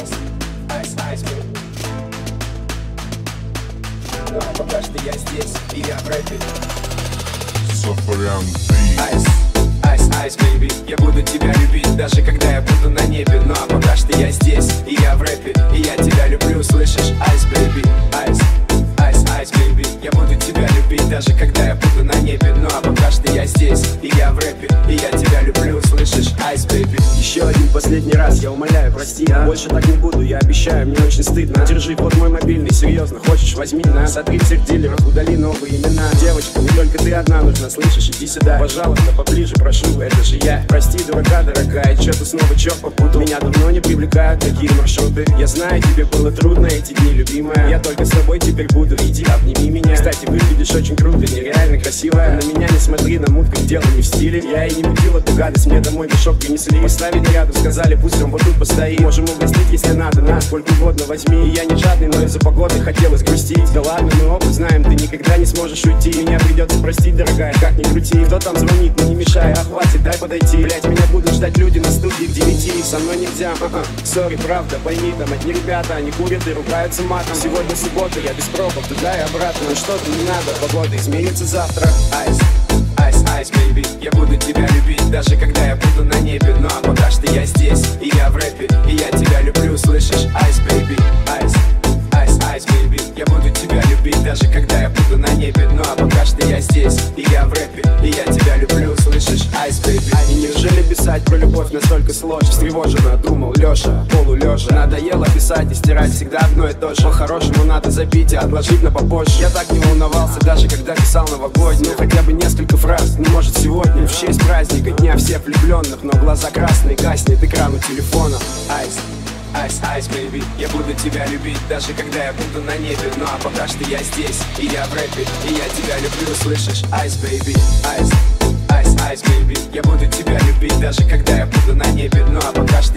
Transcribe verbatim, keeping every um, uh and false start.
Ice, ice, ice, baby. Ну а пока что я здесь, и я в рэпе. Сафарян Beat. Ice, ice, ice, baby. Я буду тебя любить, даже когда я буду на небе. Ну а пока что я здесь, и я в рэпе. И я тебя люблю, слышишь? Ice, baby. Ice, ice, ice, baby. Я буду тебя любить, даже когда я буду на небе. Ну а пока что я здесь, и я в рэпе. И я тебя люблю, слышишь? Ice, baby. Еще один последний раз, я умоляю, прости, а? Больше так не буду, я обещаю, мне очень стыдно. Держи вот мой мобильный, серьезно, хочешь, возьми на. Сотри всех дилеров, удали новые имена. Девочка, не только ты одна нужна, слышишь, иди сюда. Пожалуйста, поближе, прошу, это же я. Прости, дурака, дорогая, чё ты снова чё попутал? Меня давно не привлекают такие маршруты. Я знаю, тебе было трудно эти дни, любимая. Я только с тобой теперь буду, иди, обними меня. Кстати, выглядишь очень круто, нереально красивая. На меня не смотри, на мутка, дело не в стиле. Я и не мутил эту гадость, мне домой мешок принесли. Поставили рядом, сказали, пусть он вот тут постоит. Можем угостить, если надо, на сколько угодно возьми. И я не жадный, но из-за погоды хотелось грустить. Да ладно, мы оба знаем, ты никогда не сможешь уйти. Меня придется простить, дорогая, как ни крути. Кто там звонит, ну не мешай, а хватит, дай подойти. Блять, меня будут ждать люди на студии к девяти. Со мной нельзя, ага, сори, правда, пойми, там одни ребята, они курят и ругаются матом. Сегодня суббота, я без пробок, туда и обратно. Ну что-то не надо, погода изменится завтра. Ice, ice, ice, baby. Я буду тебя любить, даже когда я буду на небе. Ну а пока что я здесь, и я в рэпе. И я тебя люблю, слышишь? Ice, baby. Ice, ice, ice, baby. Я буду тебя любить, даже когда я буду на небе. Ну а пока что я здесь, и я в рэпе. И я тебя люблю, слышишь? Ice, baby. А и неужели писать про любовь настолько сложно? Встревоженно думал Леша, полулежа. Надоело писать и стирать всегда одно и то же. По-хорошему надо забить и отложить на попозже. Я так не волновался, даже когда писал новогодний. Ну хотя бы несколько фраз, ну может сегодня в честь праздника, дня всех влюбленных. Но глаза красные, гаснет экран у телефона. Ice, ice, ice, baby. Я буду тебя любить, даже когда я буду на небе. Ну а пока что я здесь, и я в рэпе. И я тебя люблю, слышишь? Ice, baby. Ice, ice, ice, baby. Я буду тебя любить, даже когда я буду на небе. Ну а пока что